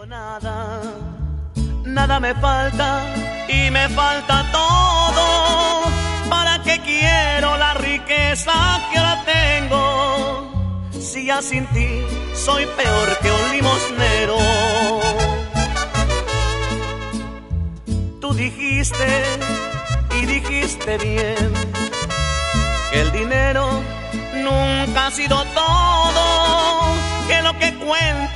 Nada, nada me falta y me falta todo. ¿Para qué quiero la riqueza que ahora tengo? Si ya sin ti soy peor que un limosnero. Tú dijiste y dijiste bien que el dinero nunca ha sido todo, que lo que cuenta